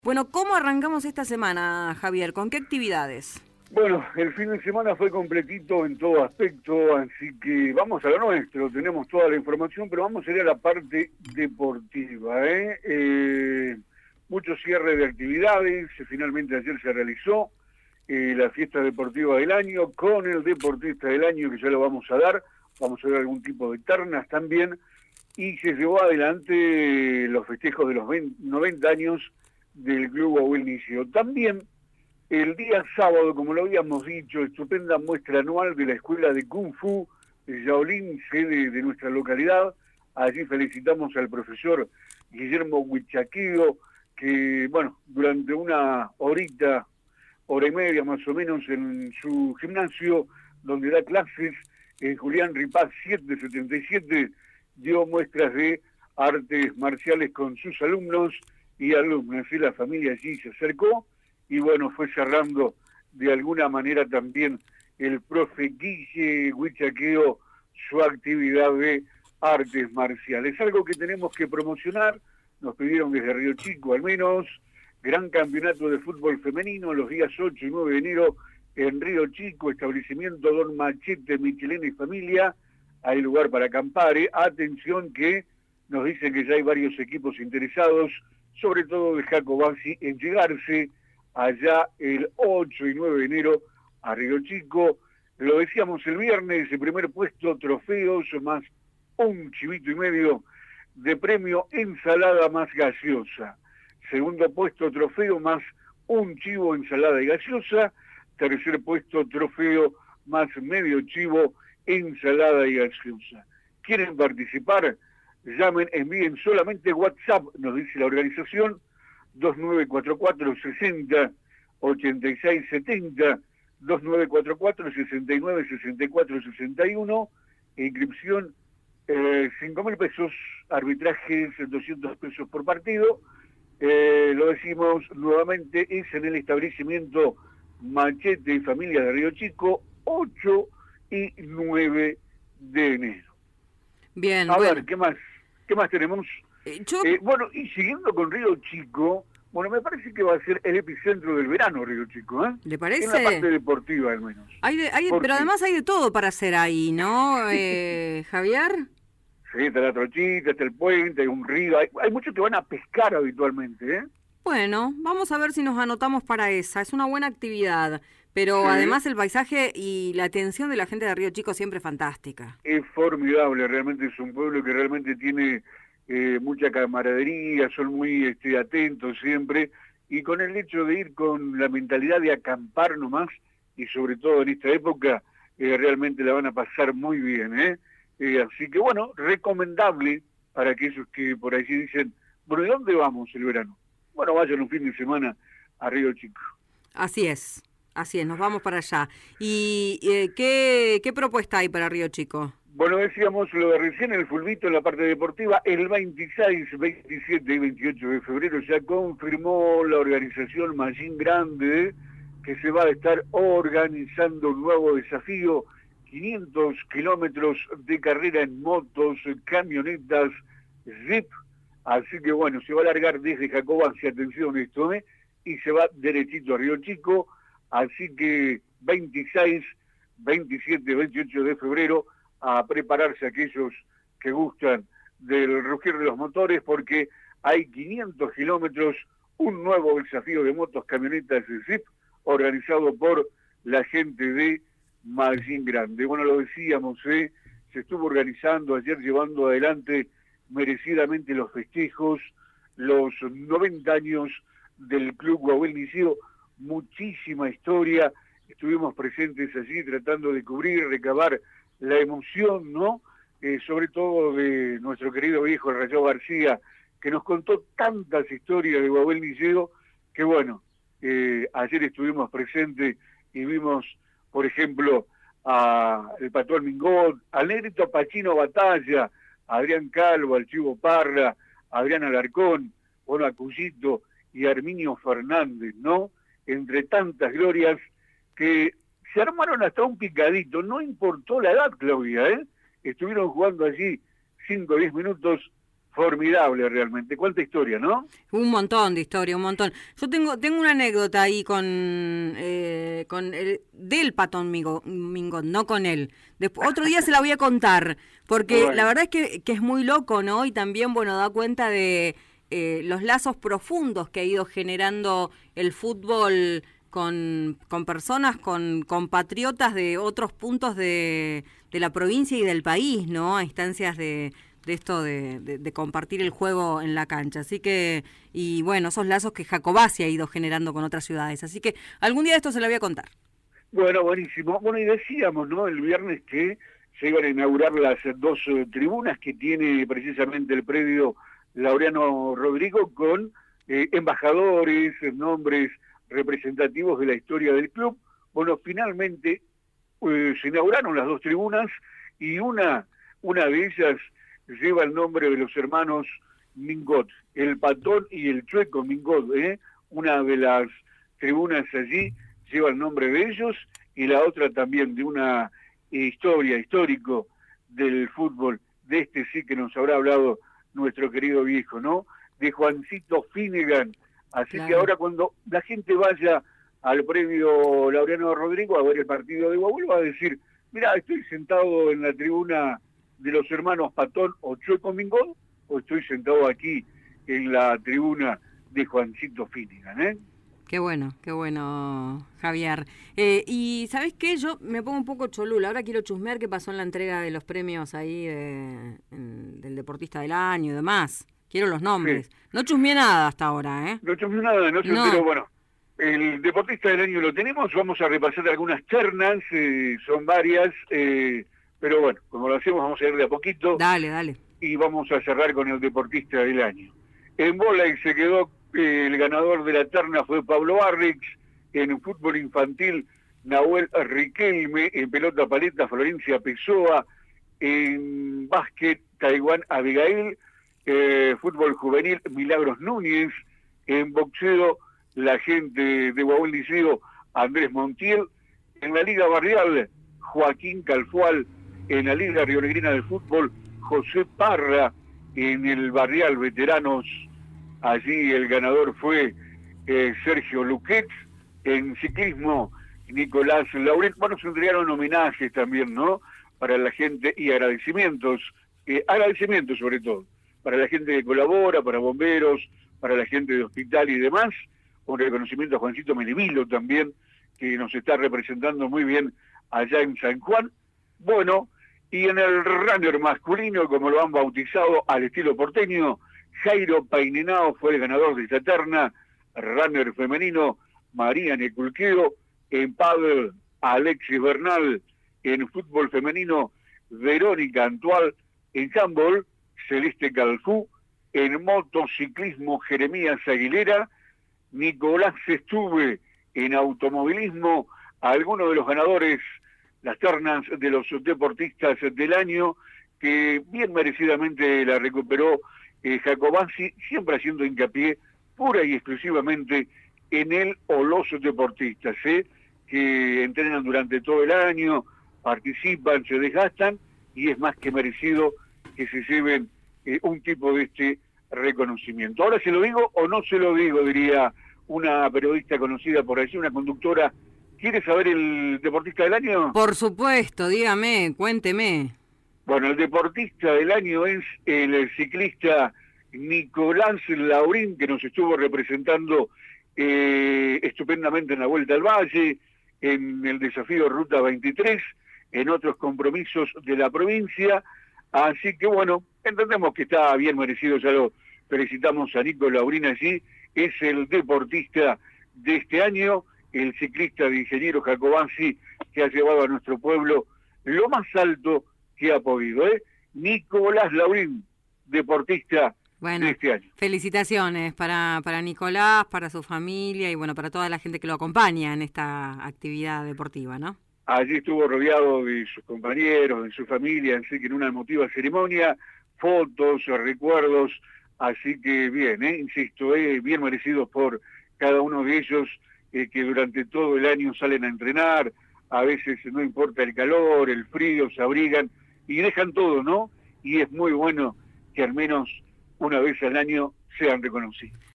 Bueno, ¿cómo arrancamos esta semana, Javier? ¿Con qué actividades? Bueno, el fin de semana fue completito en todo aspecto, así que vamos a lo nuestro, tenemos toda la información, pero vamos a ir a la parte deportiva. Mucho cierre de actividades, finalmente ayer se realizó la fiesta deportiva del año con el deportista del año, que ya lo vamos a dar algún tipo de ternas también, y se llevó adelante los festejos de los 90 años del Club Abuel Inicio. También el día sábado, como lo habíamos dicho, estupenda muestra anual de la Escuela de Kung Fu de Shaolin, sede de nuestra localidad. Allí felicitamos al profesor Guillermo Huichaqueo, que, bueno, durante una hora y media más o menos, en su gimnasio, donde da clases, en Julián Ripaz 777, dio muestras de artes marciales con sus alumnos y alumnas. Y la familia allí se acercó, y bueno, fue cerrando de alguna manera también el profe Guille Huichaqueo su actividad de artes marciales. Algo que tenemos que promocionar, nos pidieron desde Río Chico al menos, gran campeonato de fútbol femenino los días 8 y 9 de enero en Río Chico, establecimiento Don Machete, Michelena y familia, hay lugar para acampar. Atención que nos dicen que ya hay varios equipos interesados, sobre todo de Jacobacci, en llegarse allá el 8 y 9 de enero a Río Chico. Lo decíamos el viernes, el primer puesto, trofeos más un chivito y medio de premio, ensalada más gaseosa. Segundo puesto, trofeo más un chivo, ensalada y gaseosa. Tercer puesto, trofeo más medio chivo, ensalada y gaseosa. ¿Quieren participar? Llamen, envíen solamente WhatsApp, nos dice la organización, 2944 60 86 70, 2944 69 64 61, inscripción 5.000 pesos, arbitrajes 200 pesos por partido. Lo decimos nuevamente, es en el establecimiento Machete y Familia de Río Chico, 8 y 9 de enero. Bien, A ver, bueno. ¿qué más tenemos? Yo, Bueno, y siguiendo con Río Chico, bueno, me parece que va a ser el epicentro del verano Río Chico, ¿eh? ¿Le En la parte parece? deportiva al menos. ¿Por Pero qué? además hay de todo para hacer ahí, ¿no, Javier? Sí, está la trochita, está el puente, hay un río, hay muchos que van a pescar habitualmente, ¿eh? Bueno, vamos a ver si nos anotamos para esa. Es una buena actividad, pero Sí, además el paisaje y la atención de la gente de Río Chico siempre fantástica. es formidable, realmente es un pueblo que realmente tiene mucha camaradería, son muy atentos siempre, y con el hecho de ir con la mentalidad de acampar nomás, y sobre todo en esta época, realmente la van a pasar muy bien, ¿eh? Así que bueno, recomendable para aquellos que por allí dicen, bueno, ¿y dónde vamos el verano? Bueno, vayan un fin de semana a Río Chico. Así es, nos vamos para allá. ¿Y qué propuesta hay para Río Chico? Bueno, decíamos lo de recién, el fulbito en la parte deportiva, el 26, 27 y 28 de febrero ya confirmó la organización Mallín Grande que se va a estar organizando un nuevo desafío, 500 kilómetros de carrera en motos, camionetas, zip, así que bueno, se va a largar desde Jacobacci, atención esto, y se va derechito a Río Chico, así que 26, 27, 28 de febrero, a prepararse aquellos que gustan del rugir de los motores, porque hay 500 kilómetros, un nuevo desafío de motos, camionetas y Zip, organizado por la gente de Mallín Grande. Bueno, lo decíamos, se estuvo organizando ayer, llevando adelante merecidamente los festejos, los 90 años del Club Guahuel Liceo, muchísima historia, estuvimos presentes allí tratando de cubrir, recabar la emoción, ¿no? Sobre todo de nuestro querido viejo Rayo García, que nos contó tantas historias de Guahuel Liceo, que bueno, ayer estuvimos presentes y vimos, por ejemplo, a el Patrón Mingot, al Negrito Pachino Batalla, a Adrián Calvo, al Chivo Parra, a Adrián Alarcón, bueno, a Cuyito y a Herminio Fernández, ¿no? Entre tantas glorias que se armaron hasta un picadito, no importó la edad, Claudia, ¿eh? Estuvieron jugando allí 5 o 10 minutos formidable realmente. ¿Cuánta historia, no? Un montón de historia, un montón. Yo tengo una anécdota ahí con el del Patón Mingón, no con él. Otro día se la voy a contar, porque la Bueno, verdad es que es muy loco, ¿no? Y también, bueno, da cuenta de los lazos profundos que ha ido generando el fútbol con personas, con compatriotas de otros puntos de la provincia y del país, ¿no? A instancias de esto de compartir el juego en la cancha. Así que, y bueno, esos lazos que Jacobasi ha ido generando con otras ciudades. Así que algún día de esto se lo voy a contar. bueno, buenísimo. Bueno, y decíamos, ¿no? El viernes que se iban a inaugurar las dos tribunas que tiene precisamente el predio Laureano Rodrigo con embajadores, nombres representativos de la historia del club. Bueno, finalmente se inauguraron las dos tribunas y una de ellas lleva el nombre de los hermanos Mingot, el Patón y el Chueco Mingot, ¿eh? Una de las tribunas allí lleva el nombre de ellos y la otra también de una histórico del fútbol, de este sí que nos habrá hablado nuestro querido viejo, ¿no? De Juancito Finnegan. Así Claro. que ahora cuando la gente vaya al predio Laureano Rodrigo a ver el partido de Guaguil va a decir, mira, estoy sentado en la tribuna de los hermanos Patón o Chueco Mingón o estoy sentado aquí en la tribuna de Juancito Finnegan, ¿eh? Qué bueno, Javier. Y ¿sabés qué? Yo me pongo un poco cholula. Ahora quiero chusmear qué pasó en la entrega de los premios ahí del Deportista del Año y demás. Quiero los Sí. nombres. No chusmeé nada hasta ahora, ¿eh? No tenemos nada, no se enteró. No, Bueno, el deportista del año lo tenemos, vamos a repasar algunas ternas, son varias, pero bueno, como lo hacemos vamos a ir de a poquito dale. y vamos a cerrar con el deportista del año. En vóley se quedó, el ganador de la terna fue Pablo Barrix, en fútbol infantil Nahuel Riquelme, en pelota paleta Florencia Pessoa, en básquet Taiwán Abigail, fútbol juvenil Milagros Núñez, en boxeo la gente de Guaguil Liceo Andrés Montiel, en la Liga Barrial Joaquín Calfual, en la Liga Rionegrina de Fútbol José Parra, en el Barrial Veteranos, allí el ganador fue Sergio Luquet, en ciclismo Nicolás Laurent. Bueno, se entregaron homenajes también, ¿no? Para la gente y agradecimientos sobre todo, para la gente que colabora, para bomberos, para la gente de hospital y demás. Un reconocimiento a Juancito Menemilo también, que nos está representando muy bien allá en San Juan. Bueno, y en el runner masculino, como lo han bautizado al estilo porteño, Jairo Painenao fue el ganador de esta terna. Runner femenino, María Neculqueo. En pádel, Alexis Bernal. En fútbol femenino, Verónica Antual. En handball, Celeste Calfú. En motociclismo, Jeremías Aguilera. Nicolás Estuve. En automovilismo, algunos de los ganadores, las ternas de los deportistas del año, que bien merecidamente la recuperó Jacobasi, siempre haciendo hincapié pura y exclusivamente en él o los deportistas, que entrenan durante todo el año, participan, se desgastan, y es más que merecido que se lleven un tipo de este reconocimiento. Ahora se lo digo o no se lo digo, diría una periodista conocida por allí, una conductora. ¿Quiere saber el deportista del año? por supuesto, dígame, cuénteme. Bueno, el deportista del año es el ciclista Nicolás Laurín, que nos estuvo representando estupendamente en la Vuelta al Valle, en el desafío Ruta 23, en otros compromisos de la provincia. Así que bueno, entendemos que está bien merecido, ya lo felicitamos a Nico Laurín allí. Es el deportista de este año, el ciclista de Ingeniero Jacobasi, que ha llevado a nuestro pueblo lo más alto que ha podido, Nicolás Laurín, deportista Bueno, de este año. felicitaciones para Nicolás, para su familia y bueno, para toda la gente que lo acompaña en esta actividad deportiva, ¿no? Allí estuvo rodeado de sus compañeros, de su familia, así que en una emotiva ceremonia, fotos, recuerdos, así que bien, insisto, bien merecidos por cada uno de ellos, que durante todo el año salen a entrenar, a veces no importa el calor, el frío, se abrigan y dejan todo, ¿no? Y es muy bueno que al menos una vez al año sean reconocidos.